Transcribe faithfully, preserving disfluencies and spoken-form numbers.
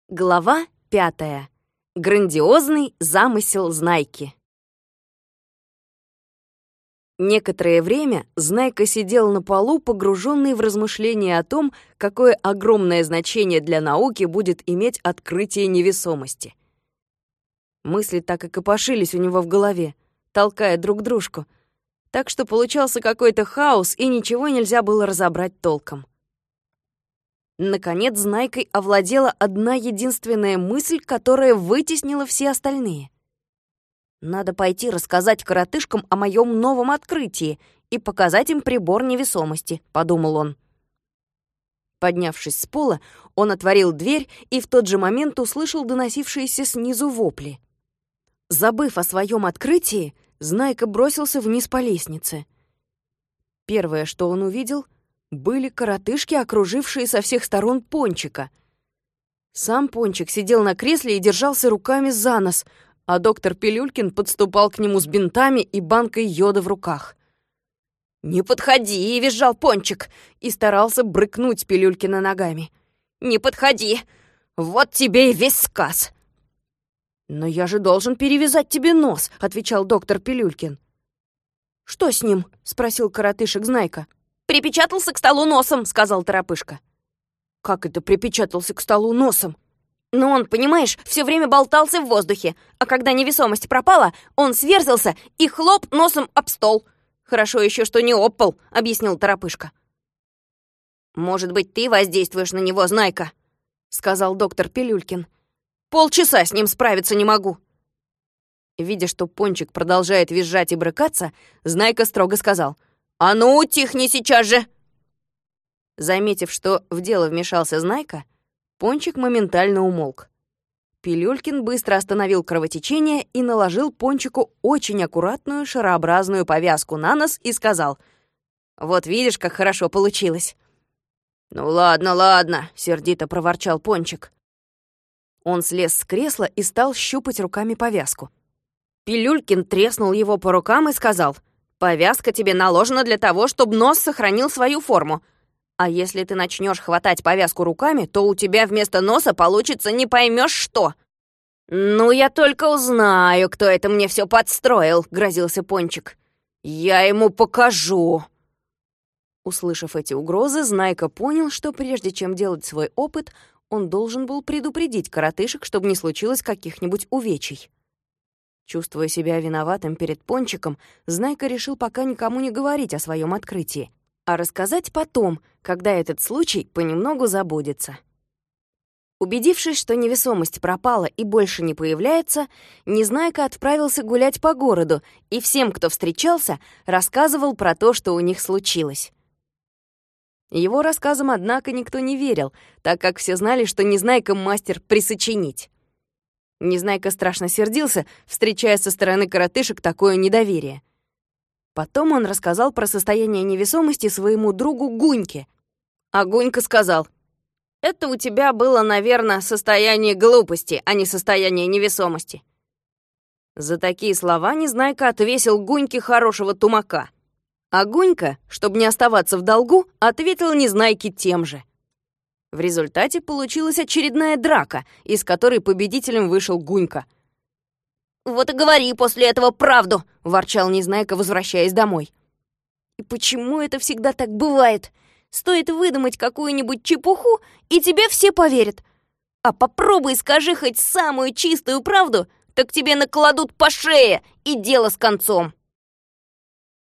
Глава пятая. Грандиозный замысел Знайки. Некоторое время Знайка сидел на полу, погруженный в размышления о том, какое огромное значение для науки будет иметь открытие невесомости. Мысли так и копошились у него в голове, толкая друг дружку, так что получался какой-то хаос, и ничего нельзя было разобрать толком. Наконец, Знайкой овладела одна единственная мысль, которая вытеснила все остальные. «Надо пойти рассказать коротышкам о моем новом открытии и показать им прибор невесомости», — подумал он. Поднявшись с пола, он отворил дверь и в тот же момент услышал доносившиеся снизу вопли. Забыв о своем открытии, Знайка бросился вниз по лестнице. Первое, что он увидел, были коротышки, окружившие со всех сторон Пончика. Сам Пончик сидел на кресле и держался руками за нос, а доктор Пилюлькин подступал к нему с бинтами и банкой йода в руках. «Не подходи!» — визжал Пончик и старался брыкнуть Пилюлькина ногами. «Не подходи! Вот тебе и весь сказ!» «Но я же должен перевязать тебе нос!» — отвечал доктор Пилюлькин. «Что с ним?» — спросил коротышек Знайка. «Припечатался к столу носом», — сказал Торопышка. «Как это припечатался к столу носом?» «Ну он, понимаешь, все время болтался в воздухе, а когда невесомость пропала, он сверзился и хлоп носом об стол. Хорошо еще, что не об пол», — объяснил Торопышка. «Может быть, ты воздействуешь на него, Знайка?» — сказал доктор Пилюлькин. «Полчаса с ним справиться не могу». Видя, что Пончик продолжает визжать и брыкаться, Знайка строго сказал: «А ну, утихни сейчас же!» Заметив, что в дело вмешался Знайка, Пончик моментально умолк. Пилюлькин быстро остановил кровотечение и наложил Пончику очень аккуратную шарообразную повязку на нос и сказал: «Вот видишь, как хорошо получилось». «Ну ладно, ладно», — сердито проворчал Пончик. Он слез с кресла и стал щупать руками повязку. Пилюлькин треснул его по рукам и сказал: «Повязка тебе наложена для того, чтобы нос сохранил свою форму. А если ты начнешь хватать повязку руками, то у тебя вместо носа получится не поймешь что». «Ну, я только узнаю, кто это мне все подстроил», — грозился Пончик. «Я ему покажу». Услышав эти угрозы, Знайка понял, что прежде чем делать свой опыт, он должен был предупредить коротышек, чтобы не случилось каких-нибудь увечий. Чувствуя себя виноватым перед Пончиком, Знайка решил пока никому не говорить о своем открытии, а рассказать потом, когда этот случай понемногу забудется. Убедившись, что невесомость пропала и больше не появляется, Незнайка отправился гулять по городу и всем, кто встречался, рассказывал про то, что у них случилось. Его рассказам, однако, никто не верил, так как все знали, что Незнайка мастер присочинить. Незнайка страшно сердился, встречая со стороны коротышек такое недоверие. Потом он рассказал про состояние невесомости своему другу Гуньке. А Гунька сказал: «Это у тебя было, наверное, состояние глупости, а не состояние невесомости». За такие слова Незнайка отвесил Гуньке хорошего тумака. А Гунька, чтобы не оставаться в долгу, ответил Незнайке тем же. В результате получилась очередная драка, из которой победителем вышел Гунька. «Вот и говори после этого правду!» — ворчал Незнайка, возвращаясь домой. «И почему это всегда так бывает? Стоит выдумать какую-нибудь чепуху, и тебе все поверят. А попробуй скажи хоть самую чистую правду, так тебе накладут по шее, и дело с концом!»